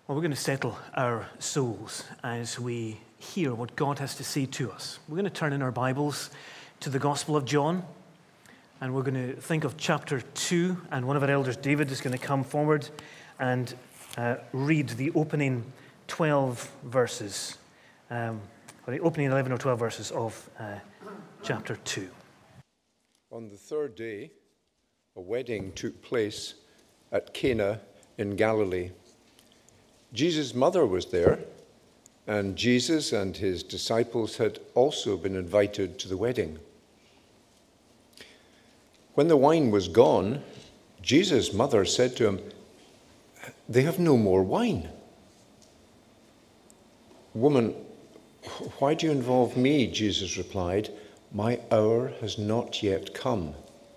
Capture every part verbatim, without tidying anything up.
Well, we're going to settle our souls as we hear what God has to say to us. We're going to turn in our Bibles to the Gospel of John, and we're going to think of chapter two, and one of our elders, David, is going to come forward and uh, read the opening twelve verses, um, or the opening eleven or twelve verses of uh, chapter two. On the third day, a wedding took place at Cana in Galilee. Jesus' mother was there, and Jesus and his disciples had also been invited to the wedding. When the wine was gone, Jesus' mother said to him, "They have no more wine." "Woman, why do you involve me?" Jesus replied. "My hour has not yet come."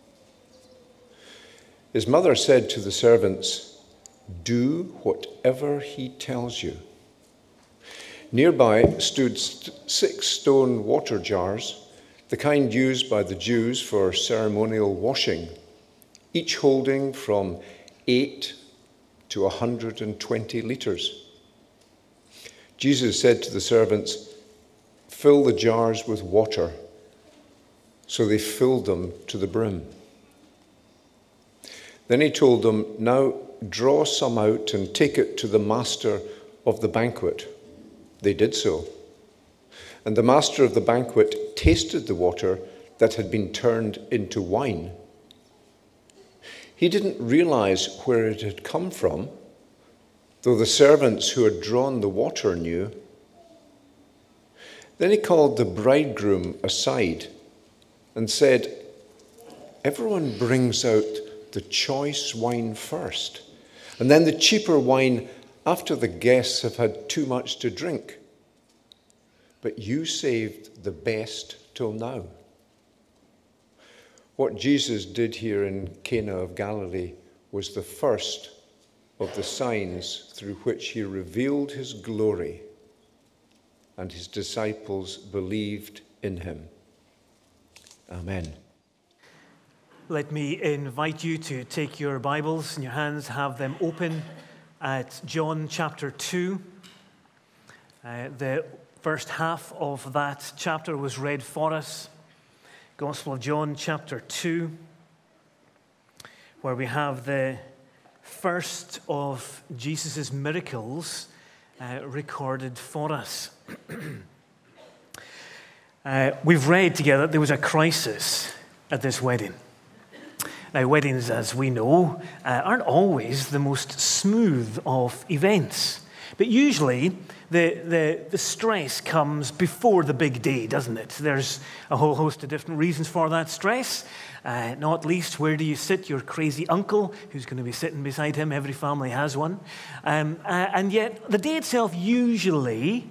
His mother said to the servants, "Do whatever he tells you." Nearby stood st- six stone water jars, the kind used by the Jews for ceremonial washing, each holding from eight to one hundred twenty litres. Jesus said to the servants, "Fill the jars with water." So they filled them to the brim. Then he told them, "Now draw some out and take it to the master of the banquet." They did so. And the master of the banquet tasted the water that had been turned into wine. He didn't realize where it had come from, though the servants who had drawn the water knew. Then he called the bridegroom aside and said, "Everyone brings out the choice wine first, and then the cheaper wine after the guests have had too much to drink. But you saved the best till now." What Jesus did here in Cana of Galilee was the first of the signs through which he revealed his glory, and his disciples believed in him. Amen. Let me invite you to take your Bibles in your hands, have them open at John chapter two. Uh, the first half of that chapter was read for us. Gospel of John chapter two, where we have the first of Jesus' miracles uh, recorded for us. uh, we've read together that there was a crisis at this wedding. Now, weddings, as we know, uh, aren't always the most smooth of events. But usually, the, the, the stress comes before the big day, doesn't it? There's a whole host of different reasons for that stress. Uh, not least, where do you sit your crazy uncle, who's going to be sitting beside him? Every family has one. Um, uh, and yet, the day itself usually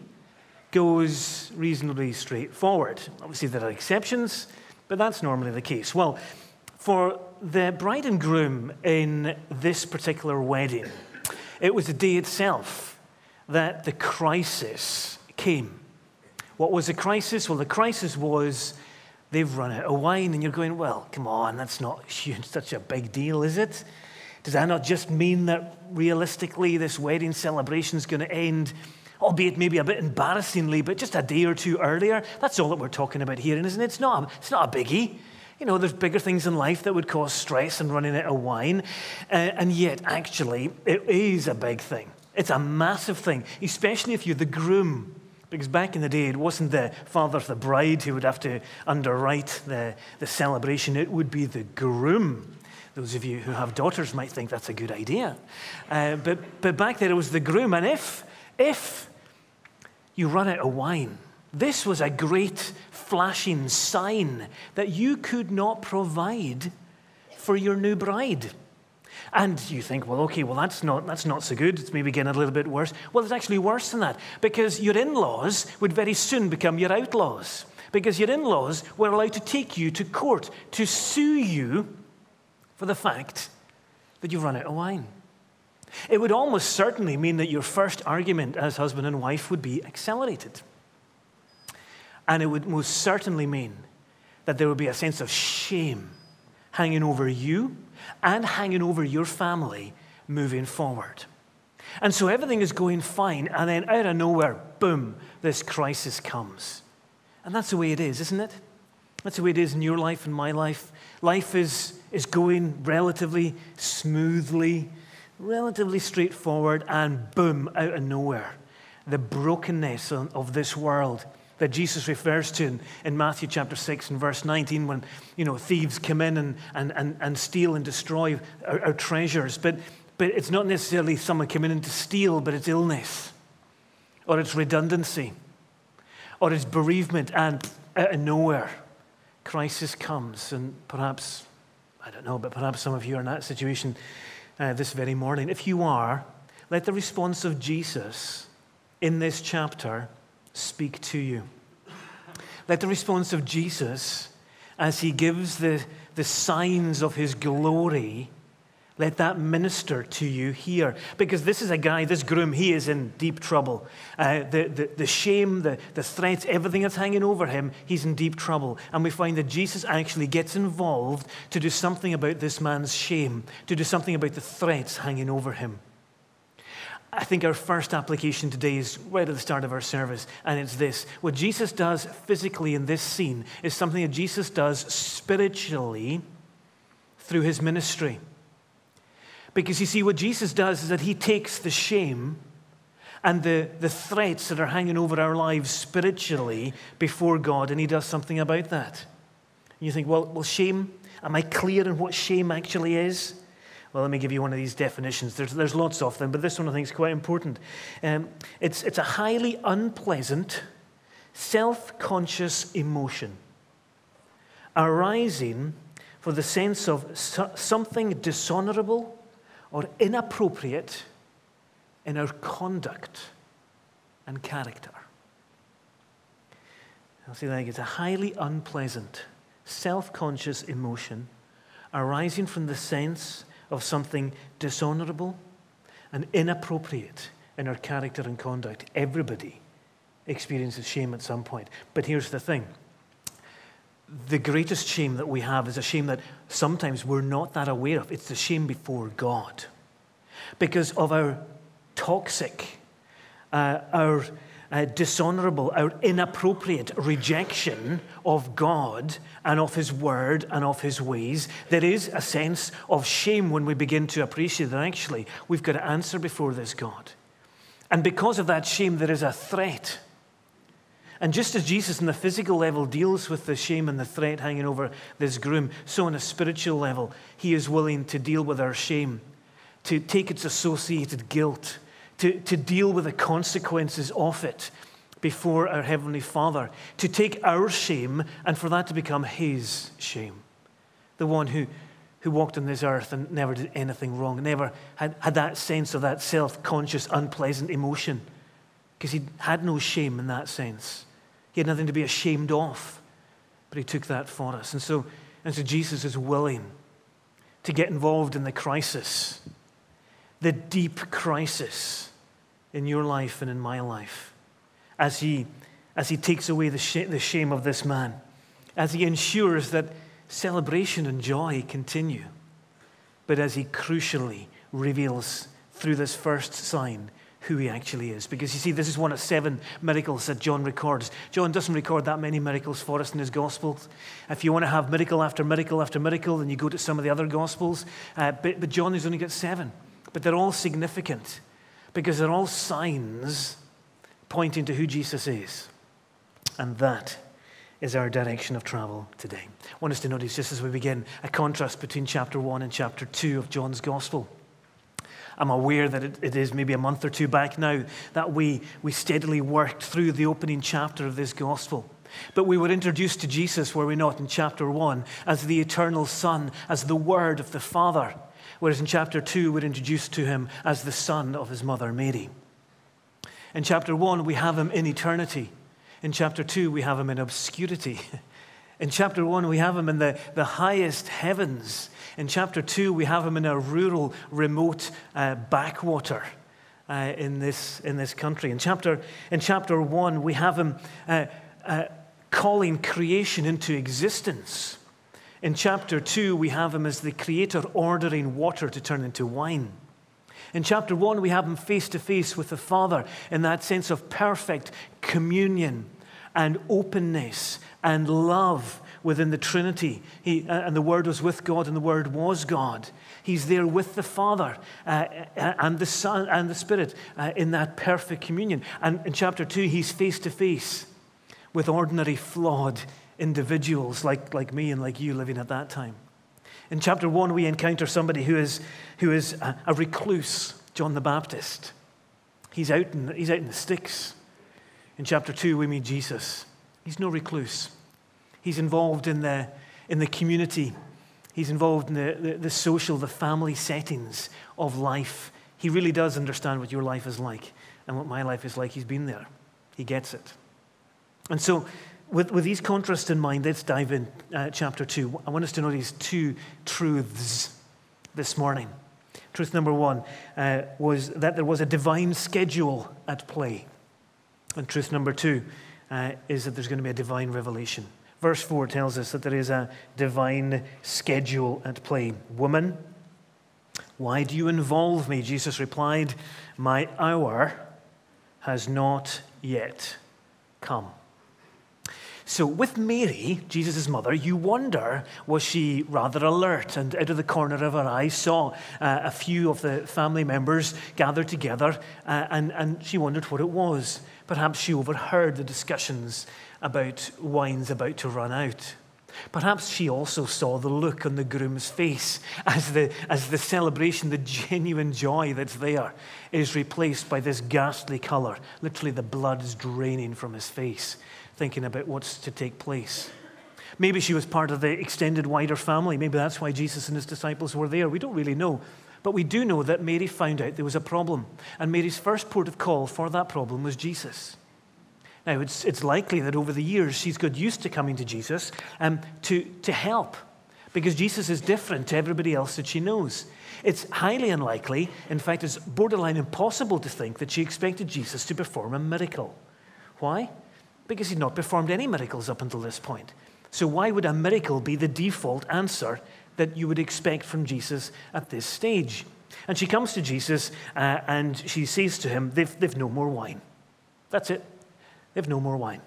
goes reasonably straightforward. Obviously, there are exceptions, but that's normally the case. Well, for the bride and groom in this particular wedding, it was the day itself that the crisis came. What was the crisis? Well, the crisis was they've run out of wine, and you're going, well, come on, that's not huge, such a big deal, is it? Does that not just mean that realistically this wedding celebration is going to end, albeit maybe a bit embarrassingly, but just a day or two earlier? That's all that we're talking about here, isn't it? It's not, it's not a biggie. You know, there's bigger things in life that would cause stress than running out of wine. Uh, and yet, actually, it is a big thing. It's a massive thing, especially if you're the groom. Because back in the day, it wasn't the father of the bride who would have to underwrite the, the celebration. It would be the groom. Those of you who have daughters might think that's a good idea. Uh, but, but back there, it was the groom. And if, if you run out of wine, this was a great flashing sign that you could not provide for your new bride. And you think, well, okay, well, that's not that's not so good. It's maybe getting a little bit worse. Well, it's actually worse than that, because your in-laws would very soon become your outlaws, because your in-laws were allowed to take you to court to sue you for the fact that you've run out of wine. It would almost certainly mean that your first argument as husband and wife would be accelerated. And it would most certainly mean that there would be a sense of shame hanging over you and hanging over your family moving forward. And so everything is going fine, and then out of nowhere, boom, this crisis comes. And that's the way it is, isn't it? That's the way it is in your life and my life. Life is, is going relatively smoothly, relatively straightforward, and boom, out of nowhere, the brokenness of this world that Jesus refers to in, in Matthew chapter six and verse nineteen, when, you know, thieves come in and, and, and, and steal and destroy our, our treasures. But, but it's not necessarily someone coming in to steal, but it's illness, or it's redundancy, or it's bereavement, and out of nowhere, crisis comes. And perhaps, I don't know, but perhaps some of you are in that situation uh, this very morning. If you are, let the response of Jesus in this chapter speak to you. Let the response of Jesus, as he gives the, the signs of his glory, let that minister to you here. Because this is a guy, this groom, he is in deep trouble. Uh, the, the, the shame, the, the threats, everything that's hanging over him, he's in deep trouble. And we find that Jesus actually gets involved to do something about this man's shame, to do something about the threats hanging over him. I think our first application today is right at the start of our service, and it's this. What Jesus does physically in this scene is something that Jesus does spiritually through his ministry. Because you see, what Jesus does is that he takes the shame and the, the threats that are hanging over our lives spiritually before God, and he does something about that. And you think, well, well, shame, am I clear on what shame actually is? Well, let me give you one of these definitions. There's, there's lots of them, but this one I think is quite important. Um, it's, it's a highly unpleasant, self-conscious emotion arising for the sense of so, something dishonorable or inappropriate in our conduct and character. I'll say that again. It's a highly unpleasant, self-conscious emotion arising from the sense of something dishonorable and inappropriate in our character and conduct. Everybody experiences shame at some point. But here's the thing. The greatest shame that we have is a shame that sometimes we're not that aware of. It's the shame before God. Because of our toxic, uh, our uh, dishonorable, our inappropriate rejection of God and of his word and of his ways, there is a sense of shame when we begin to appreciate that actually we've got to answer before this God. And because of that shame, there is a threat. And just as Jesus on the physical level deals with the shame and the threat hanging over this groom, so on a spiritual level, he is willing to deal with our shame, to take its associated guilt, to, to deal with the consequences of it before our Heavenly Father, to take our shame and for that to become his shame. The one who, who walked on this earth and never did anything wrong, never had, had that sense of that self-conscious, unpleasant emotion, because he had no shame in that sense. He had nothing to be ashamed of, but he took that for us. And so, and so Jesus is willing to get involved in the crisis, the deep crisis in your life and in my life, as he, as he takes away the, sh- the shame of this man, as he ensures that celebration and joy continue, but as he crucially reveals through this first sign who he actually is. Because you see, this is one of seven miracles that John records. John doesn't record that many miracles for us in his Gospels. If you want to have miracle after miracle after miracle, then you go to some of the other Gospels. Uh, but, but John has only got seven. But they're all significant because they're all signs pointing to who Jesus is. And that is our direction of travel today. I want us to notice, just as we begin, a contrast between chapter one and chapter two of John's Gospel. I'm aware that it, it is maybe a month or two back now that we, we steadily worked through the opening chapter of this gospel. But we were introduced to Jesus, were we not, in chapter one, as the eternal Son, as the Word of the Father. Whereas in chapter two, we're introduced to him as the Son of his mother Mary. In chapter one, we have him in eternity. In chapter two, we have him in obscurity. In chapter one, we have him in the, the highest heavens. In chapter two, we have him in a rural, remote uh, backwater uh, in this in this country. In chapter in chapter one, we have him uh, uh, calling creation into existence. In chapter two, we have him as the creator ordering water to turn into wine. In chapter one, we have him face to face with the Father in that sense of perfect communion and openness and love within the Trinity. He, uh, and the Word was with God, and the Word was God. He's there with the Father uh, and the Son and the Spirit uh, in that perfect communion. And in chapter two, he's face to face with ordinary, flawed individuals like, like me and like you living at that time. In chapter one, we encounter somebody who is, who is a, a recluse, John the Baptist. He's out, in, he's out in the sticks. In chapter two, we meet Jesus. He's no recluse. He's involved in the, in the community. He's involved in the, the, the social, the family settings of life. He really does understand what your life is like and what my life is like. He's been there. He gets it. And so, With, with these contrasts in mind, let's dive in uh, chapter two. I want us to notice two truths this morning. Truth number one uh, was that there was a divine schedule at play. And truth number two uh, is that there's going to be a divine revelation. Verse four tells us that there is a divine schedule at play. Woman, why do you involve me? Jesus replied, my hour has not yet come. So with Mary, Jesus' mother, you wonder, was she rather alert and out of the corner of her eye saw uh, a few of the family members gathered together uh, and, and she wondered what it was. Perhaps she overheard the discussions about wine's about to run out. Perhaps she also saw the look on the groom's face as the, as the celebration, the genuine joy that's there is replaced by this ghastly color. Literally the blood is draining from his face, thinking about what's to take place. Maybe she was part of the extended wider family. Maybe that's why Jesus and his disciples were there. We don't really know. But we do know that Mary found out there was a problem. And Mary's first port of call for that problem was Jesus. Now, it's, it's likely that over the years she's got used to coming to Jesus um, to, to help, because Jesus is different to everybody else that she knows. It's highly unlikely, in fact, it's borderline impossible to think that she expected Jesus to perform a miracle. Why? Because he'd not performed any miracles up until this point. So why would a miracle be the default answer that you would expect from Jesus at this stage? And she comes to Jesus uh, and she says to him, they've, they've no more wine. That's it. They've no more wine.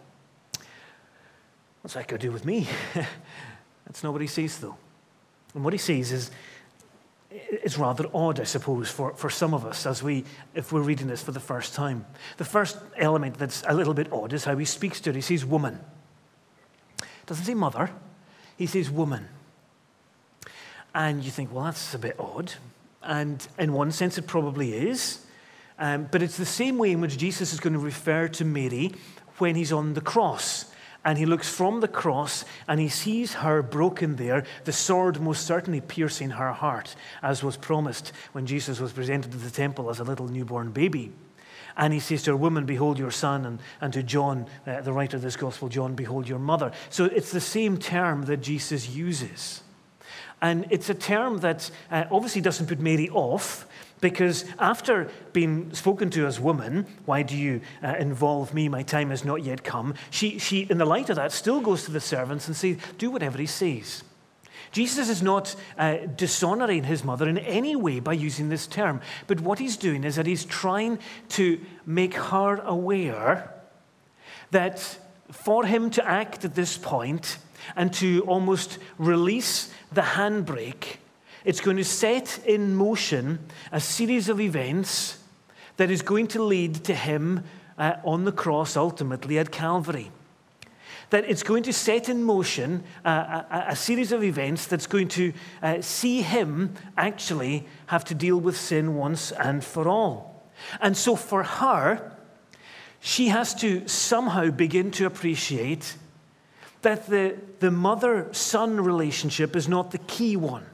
What's that got to do with me? That's not what he says, though. And what he says is, it's rather odd, I suppose, for, for some of us as we, if we're reading this for the first time. The first element that's a little bit odd is how he speaks to her. He says woman. Doesn't say mother. He says woman. And you think, well, that's a bit odd. And in one sense, it probably is. Um, but it's the same way in which Jesus is going to refer to Mary when he's on the cross. And he looks from the cross and he sees her broken there, the sword most certainly piercing her heart, as was promised when Jesus was presented to the temple as a little newborn baby. And he says to her, woman, behold your son, and, and to John, uh, the writer of this gospel, John, behold your mother. So it's the same term that Jesus uses. And it's a term that uh, obviously doesn't put Mary off, because after being spoken to as woman, why do you uh, involve me? My time has not yet come. She, she, in the light of that, still goes to the servants and says, do whatever he says. Jesus is not uh, dishonoring his mother in any way by using this term. But what he's doing is that he's trying to make her aware that for him to act at this point and to almost release the handbrake, it's going to set in motion a series of events that is going to lead to him uh, on the cross, ultimately at Calvary. That it's going to set in motion uh, a, a series of events that's going to uh, see him actually have to deal with sin once and for all. And so for her, she has to somehow begin to appreciate that the, the mother-son relationship is not the key one.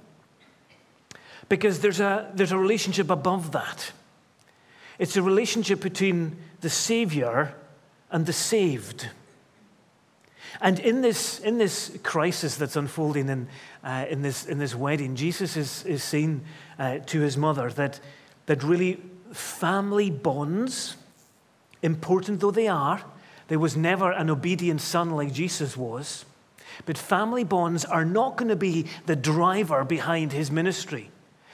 Because there's a, there's a relationship above that. It's a relationship between the Savior and the saved. And in this, in this crisis that's unfolding in, uh, in, this, in this wedding, Jesus is, is saying uh, to his mother that, that really family bonds, important though they are, there was never an obedient son like Jesus was, but family bonds are not going to be the driver behind his ministry.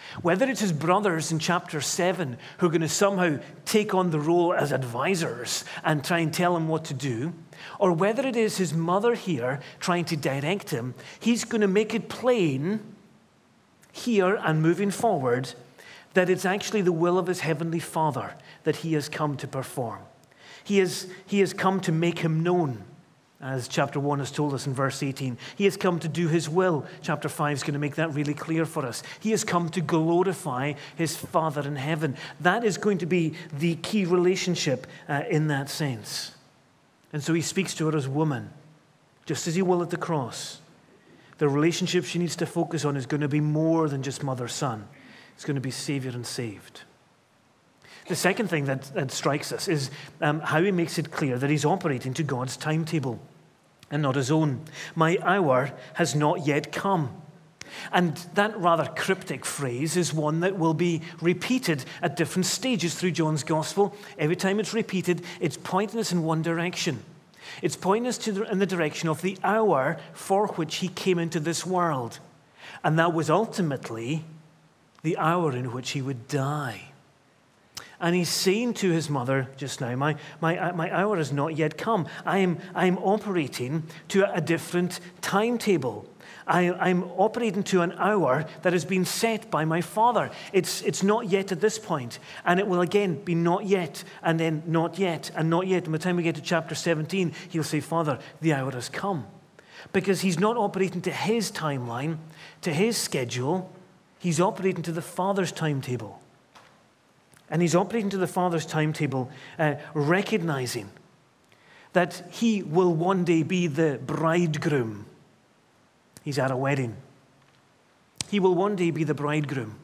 Whether it's his brothers in chapter seven who are going to somehow take on the role as advisors and try and tell him what to do, or whether it is his mother here trying to direct him, he's going to make it plain here and moving forward that it's actually the will of his heavenly Father that he has come to perform. He has, he has come to make him known, as chapter one has told us in verse eighteen. He has come to do his will. Chapter five is going to make that really clear for us. He has come to glorify his Father in heaven. That is going to be the key relationship uh, in that sense. And so he speaks to her as woman, just as he will at the cross. The relationship she needs to focus on is going to be more than just mother-son. It's going to be Savior and saved. The second thing that, that strikes us is um, how he makes it clear that he's operating to God's timetable and not his own. My hour has not yet come. And that rather cryptic phrase is one that will be repeated at different stages through John's gospel. Every time it's repeated, it's pointing us in one direction. It's pointing us to the, in the direction of the hour for which he came into this world. And that was ultimately the hour in which he would die. And he's saying to his mother just now, my, my, my hour has not yet come. I am, I am operating to a different timetable. I, I'm operating to an hour that has been set by my Father. It's, it's not yet at this point. And it will again be not yet, and then not yet, and not yet. And by the time we get to chapter seventeen, he'll say, Father, the hour has come. Because he's not operating to his timeline, to his schedule. He's operating to the Father's timetable. And he's operating to the Father's timetable, uh, recognizing that he will one day be the bridegroom. He's at a wedding. He will one day be the bridegroom.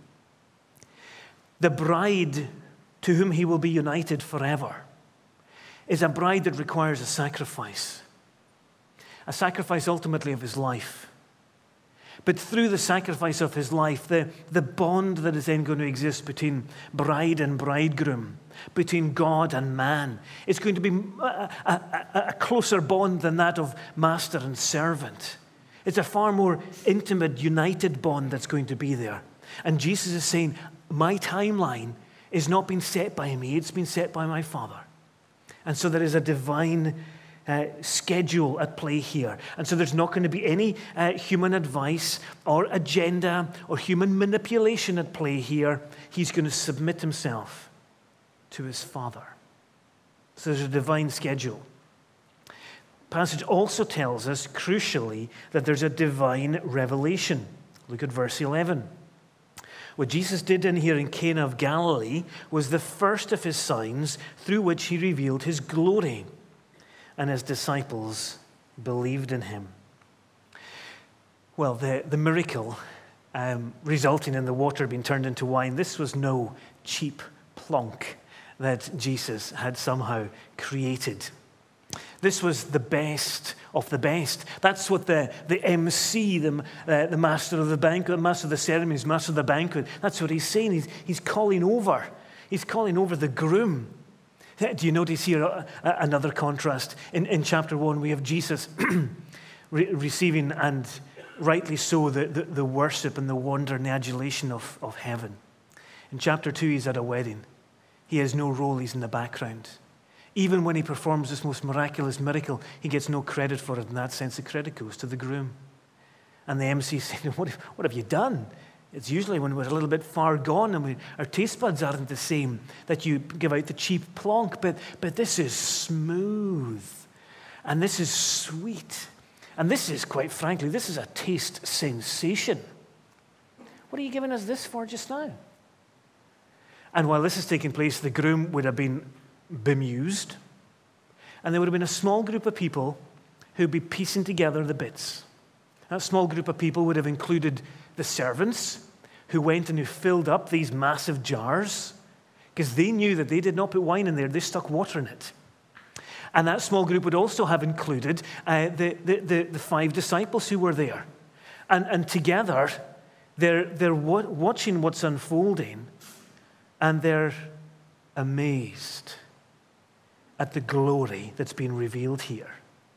The bride to whom he will be united forever is a bride that requires a sacrifice. A sacrifice ultimately of his life. But through the sacrifice of his life, the, the bond that is then going to exist between bride and bridegroom, between God and man, it's going to be a, a, a closer bond than that of master and servant. It's a far more intimate, united bond that's going to be there. And Jesus is saying, my timeline is not being set by me, it's been set by my Father. And so there is a divine Uh, schedule at play here. And so there's not going to be any uh, human advice or agenda or human manipulation at play here. He's going to submit himself to his Father. So there's a divine schedule. The passage also tells us, crucially, that there's a divine revelation. Look at verse eleven. What Jesus did in here in Cana of Galilee was the first of his signs through which he revealed his glory. And his disciples believed in him. Well, the, the miracle um, resulting in the water being turned into wine, this was no cheap plonk that Jesus had somehow created. This was the best of the best. That's what the, the M C, the, uh, the master of the banquet, the master of the ceremonies, master of the banquet, that's what he's saying. He's, he's calling over. He's calling over the groom. Do you notice here another contrast? In, in chapter one, we have Jesus re- receiving, and rightly so, the, the, the worship and the wonder and the adulation of, of heaven. In chapter two, he's at a wedding. He has no role, he's in the background. Even when he performs this most miraculous miracle, he gets no credit for it. In that sense, the credit goes to the groom. And the M C is saying, what, what have you done? It's usually when we're a little bit far gone and we, our taste buds aren't the same that you give out the cheap plonk. But, but this is smooth. And this is sweet. And this is, quite frankly, this is a taste sensation. What are you giving us this for just now? And while this is taking place, the groom would have been bemused. And there would have been a small group of people who would be piecing together the bits. That small group of people would have included the servants who went and who filled up these massive jars because they knew that they did not put wine in there, they stuck water in it. And that small group would also have included uh, the, the, the, the five disciples who were there. And, and together, they're, they're wa- watching what's unfolding, and they're amazed at the glory that's been revealed here.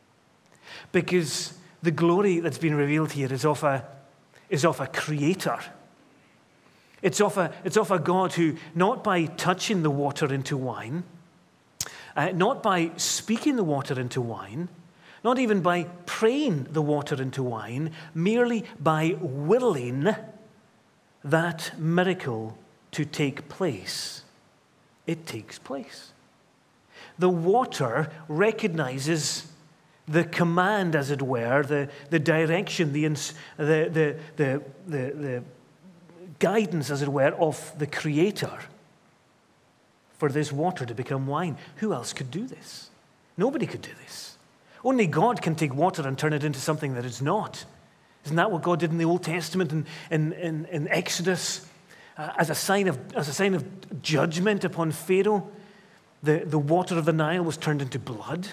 Because the glory that's been revealed here is of a, is of a creator. It's of a, it's of a God who, not by touching the water into wine, uh, not by speaking the water into wine, not even by praying the water into wine, merely by willing that miracle to take place, it takes place. The water recognizes the command, as it were, the, the direction, the, the, the, the, the, the guidance, as it were, of the Creator for this water to become wine. Who else could do this? Nobody could do this. Only God can take water and turn it into something that it's not. Isn't that what God did in the Old Testament and in, in, in Exodus? Uh, as a sign of as a sign of judgment upon Pharaoh, the, the water of the Nile was turned into blood.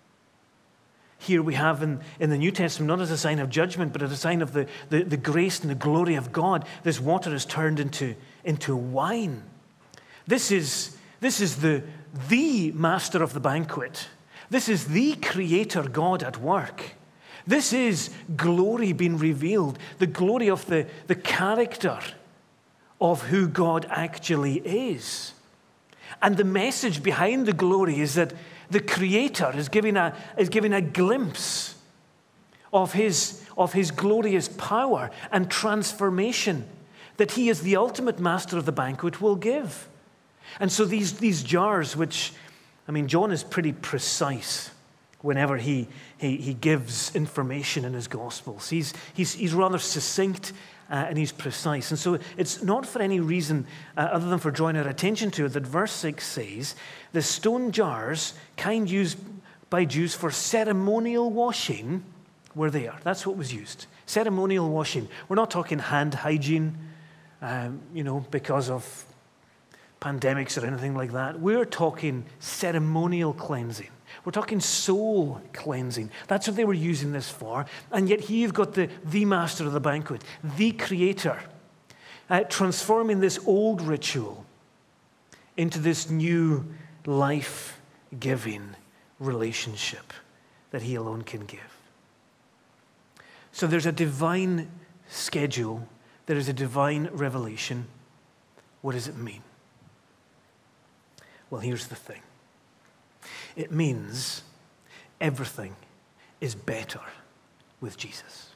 Here we have in, in the New Testament, not as a sign of judgment, but as a sign of the, the, the grace and the glory of God, this water is turned into, into wine. This is, this is the, the master of the banquet. This is the Creator God at work. This is glory being revealed, the glory of the, the character of who God actually is. And the message behind the glory is that the Creator is giving a, is giving a glimpse of his, of his glorious power and transformation that he, as the ultimate master of the banquet, will give. And so these, these jars, which, I mean, John is pretty precise whenever he, he, he gives information in his Gospels. He's, he's, he's rather succinct uh, and he's precise. And so it's not for any reason uh, other than for drawing our attention to it that verse six says, the stone jars, kind used by Jews for ceremonial washing, were there. That's what was used. Ceremonial washing. We're not talking hand hygiene, um, you know, because of pandemics or anything like that. We're talking ceremonial cleansing. We're talking soul cleansing. That's what they were using this for. And yet here you've got the, the master of the banquet, the Creator, uh, transforming this old ritual into this new life-giving relationship that he alone can give. So there's a divine schedule. There is a divine revelation. What does it mean? Well, here's the thing. It means everything is better with Jesus.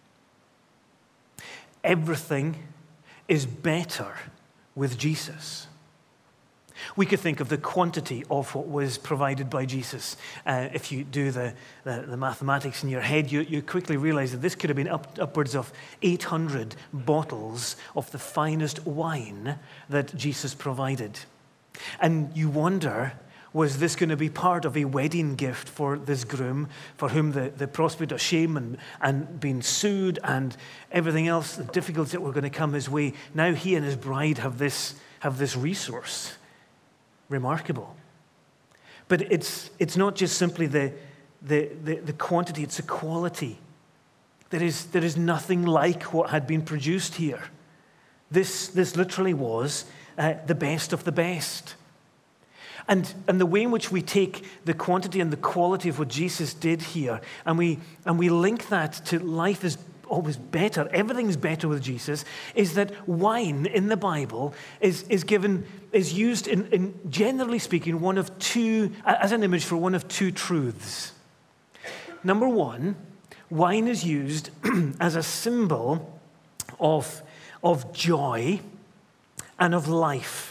Everything is better with Jesus. We could think of the quantity of what was provided by Jesus. Uh, if you do the, the, the mathematics in your head, you, you quickly realize that this could have been up, upwards of eight hundred bottles of the finest wine that Jesus provided. And you wonder, was this going to be part of a wedding gift for this groom, for whom the, the prospect of shame and, and being sued and everything else, the difficulties that were going to come his way? Now he and his bride have this, have this resource. Remarkable. But it's, it's not just simply the, the, the, the quantity, it's the quality. There is, there is nothing like what had been produced here. This, this literally was uh, the best of the best. And, and the way in which we take the quantity and the quality of what Jesus did here, and we, and we link that to life is always better, everything's better with Jesus, is that wine in the Bible is, is given, is used in, in, generally speaking, one of two, as an image for one of two truths. Number one, wine is used as a symbol of, of joy and of life.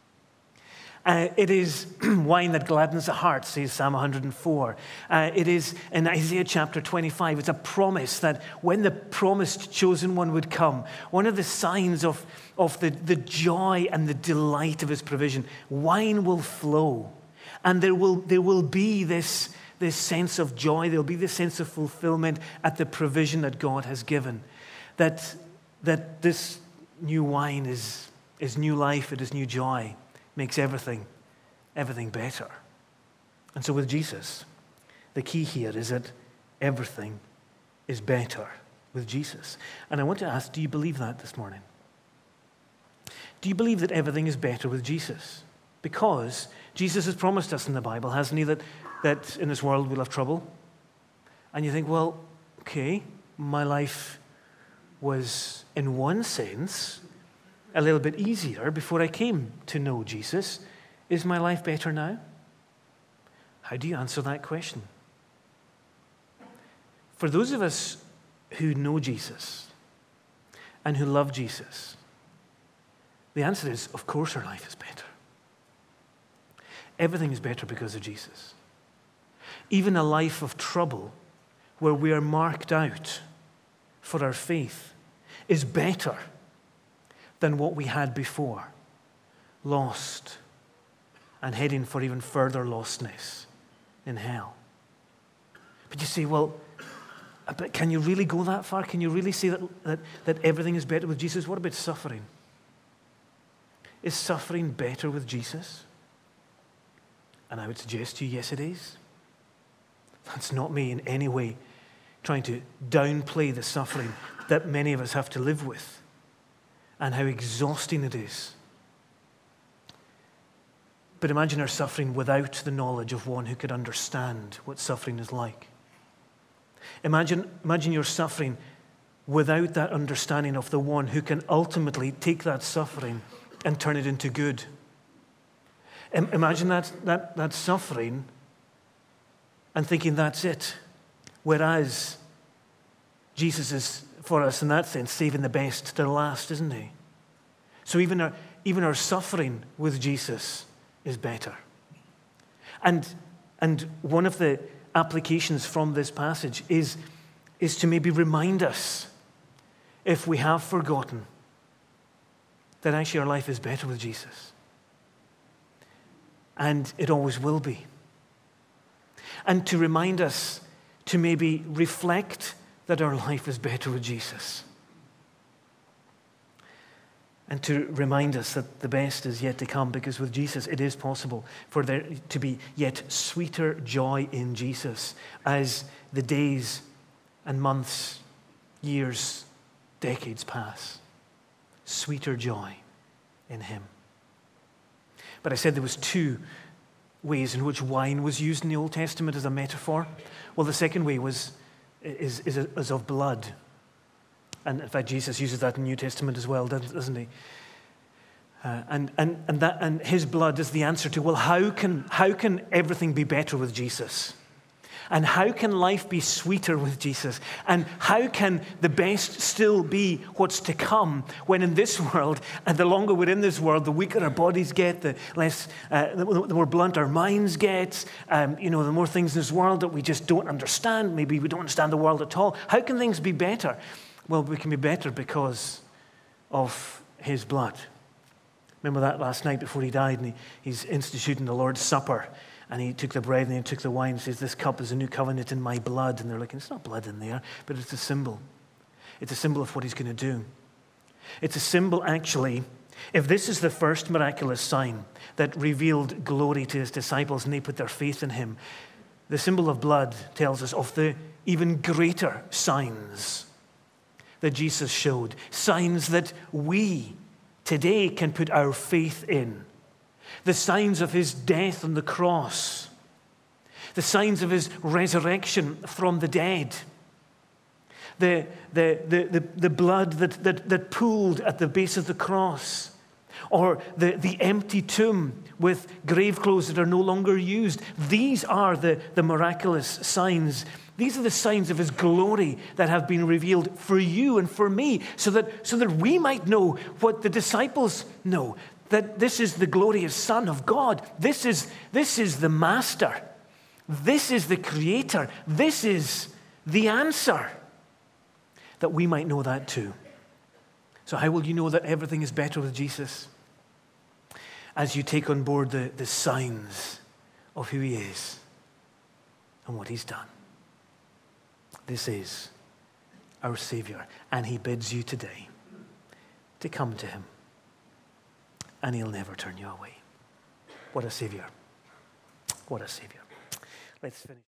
Uh, it is wine that gladdens the heart, says Psalm one hundred four. Uh, it is in Isaiah chapter twenty-five. It's a promise that when the promised chosen one would come, one of the signs of, of the, the joy and the delight of his provision, wine will flow. And there will, there will be this, this sense of joy, there will be this sense of fulfillment at the provision that God has given. That, that this new wine is, is new life, it is new joy. Makes everything, everything better. And so with Jesus, the key here is that everything is better with Jesus. And I want to ask, do you believe that this morning? Do you believe that everything is better with Jesus? Because Jesus has promised us in the Bible, hasn't he, that, that in this world we'll have trouble? And you think, well, okay, my life was in one sense a little bit easier before I came to know Jesus? Is my life better now? How do you answer that question? For those of us who know Jesus and who love Jesus, the answer is, of course, our life is better. Everything is better because of Jesus. Even a life of trouble where we are marked out for our faith is better than what we had before, lost and heading for even further lostness in hell. But you say, well, but can you really go that far? Can you really say that, that, that everything is better with Jesus? What about suffering? Is suffering better with Jesus? And I would suggest to you, yes, it is. That's not me in any way trying to downplay the suffering that many of us have to live with and how exhausting it is. But imagine our suffering without the knowledge of one who could understand what suffering is like. Imagine, imagine your suffering without that understanding of the one who can ultimately take that suffering and turn it into good. Imagine that, that, that suffering and thinking that's it. Whereas Jesus is, for us in that sense, saving the best to the last, isn't he? So even our, even our suffering with Jesus is better. And, and one of the applications from this passage is, is to maybe remind us, if we have forgotten, that actually our life is better with Jesus. And it always will be. And to remind us to maybe reflect that our life is better with Jesus. And to remind us that the best is yet to come, because with Jesus it is possible for there to be yet sweeter joy in Jesus as the days and months, years, decades pass. Sweeter joy in him. But I said there was two ways in which wine was used in the Old Testament as a metaphor. Well, the second way was is, is, is of blood. And in fact, Jesus uses that in the New Testament as well, doesn't he? Uh, and, and, and, that, and his blood is the answer to, well, how can, how can everything be better with Jesus? And how can life be sweeter with Jesus? And how can the best still be what's to come when in this world, and the longer we're in this world, the weaker our bodies get, the less, uh, the more blunt our minds get, um, you know, the more things in this world that we just don't understand. Maybe we don't understand the world at all. How can things be better? Well, we can be better because of his blood. Remember that last night before he died, and he, he's instituting the Lord's Supper. And he took the bread and he took the wine and says, this cup is a new covenant in my blood. And they're like, it's not blood in there, but it's a symbol. It's a symbol of what he's going to do. It's a symbol, actually, if this is the first miraculous sign that revealed glory to his disciples and they put their faith in him, the symbol of blood tells us of the even greater signs that Jesus showed. Signs that we today can put our faith in. The signs of his death on the cross. The signs of his resurrection from the dead. The, the, the, the, the blood that, that, that pooled at the base of the cross. Or the, the empty tomb with grave clothes that are no longer used. These are the, the miraculous signs. These are the signs of his glory that have been revealed for you and for me, so that, so that we might know what the disciples know. That this is the glorious Son of God. This is, this is the Master. This is the Creator. This is the answer. That we might know that too. So how will you know that everything is better with Jesus? As you take on board the, the signs of who he is and what he's done. This is our Savior, and he bids you today to come to him. And he'll never turn you away. What a Savior. What a Savior. Let's finish.